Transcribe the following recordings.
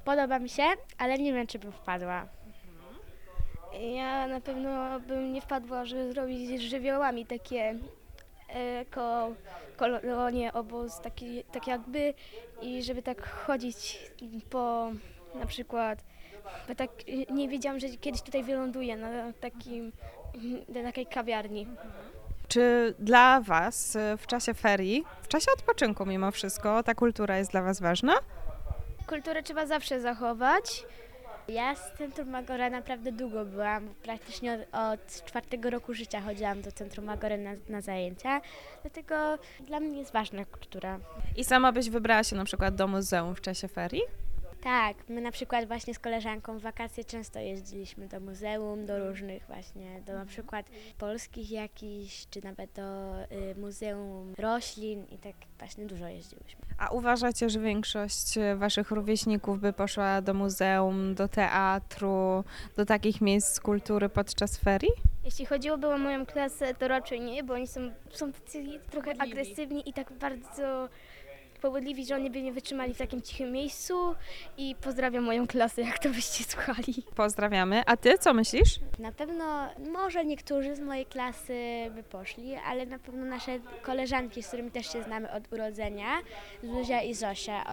Podoba mi się, ale nie wiem, czy bym wpadła. Ja na pewno bym nie wpadła, żeby zrobić z żywiołami takie kolonie, obóz, tak jakby i żeby tak chodzić po na przykład, bo tak nie wiedziałam, że kiedyś tutaj wyląduję na takiej kawiarni. Czy dla Was w czasie ferii, w czasie odpoczynku mimo wszystko, ta kultura jest dla Was ważna? Kulturę trzeba zawsze zachować. Ja z Centrum Magora naprawdę długo byłam, praktycznie od 4 roku życia chodziłam do Centrum Magory na zajęcia, dlatego dla mnie jest ważna kultura. I sama byś wybrała się na przykład do muzeum w czasie ferii? Tak, my na przykład właśnie z koleżanką w wakacje często jeździliśmy do muzeum, do różnych właśnie, do na przykład polskich jakichś, czy nawet do Muzeum Roślin i tak właśnie dużo jeździłyśmy. A uważacie, że większość Waszych rówieśników by poszła do muzeum, do teatru, do takich miejsc kultury podczas ferii? Jeśli chodziłoby o moją klasę, to raczej nie, bo oni są tacy trochę agresywni i tak bardzo powodliwi, że oni by nie wytrzymali w takim cichym miejscu i pozdrawiam moją klasę, jak to byście słuchali. Pozdrawiamy. A Ty co myślisz? Na pewno może niektórzy z mojej klasy by poszli, ale na pewno nasze koleżanki, z którymi też się znamy od urodzenia, Zuzia i Zosia,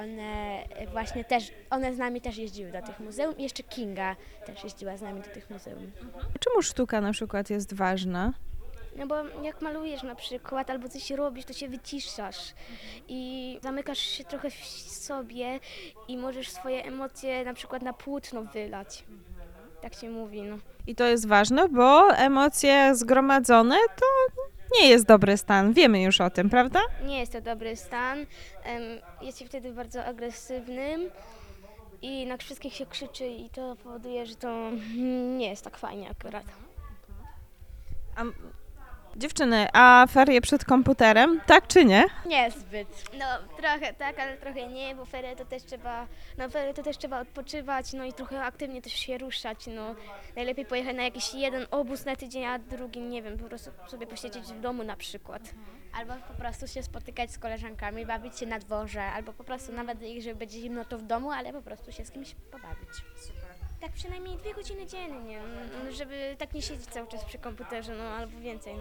one z nami też jeździły do tych muzeum i jeszcze Kinga też jeździła z nami do tych muzeum. Czemu sztuka na przykład jest ważna? No bo jak malujesz na przykład albo coś robisz, to się wyciszasz i zamykasz się trochę w sobie i możesz swoje emocje na przykład na płótno wylać. Tak się mówi, no. I to jest ważne, bo emocje zgromadzone to nie jest dobry stan. Wiemy już o tym, prawda? Nie jest to dobry stan, jest się wtedy bardzo agresywnym i na wszystkich się krzyczy i to powoduje, że to nie jest tak fajnie akurat. A, dziewczyny, a ferie przed komputerem, tak czy nie? Niezbyt. No trochę tak, ale trochę nie, bo ferie to też trzeba odpoczywać, no i trochę aktywnie też się ruszać, no. Najlepiej pojechać na jakiś jeden obóz na tydzień, a drugi, nie wiem, po prostu sobie posiedzieć w domu na przykład. Albo po prostu się spotykać z koleżankami, bawić się na dworze, albo po prostu nawet jeżeli będzie zimno, to w domu, ale po prostu się z kimś pobawić. Tak przynajmniej 2 godziny dziennie, żeby tak nie siedzieć cały czas przy komputerze, no albo więcej. No.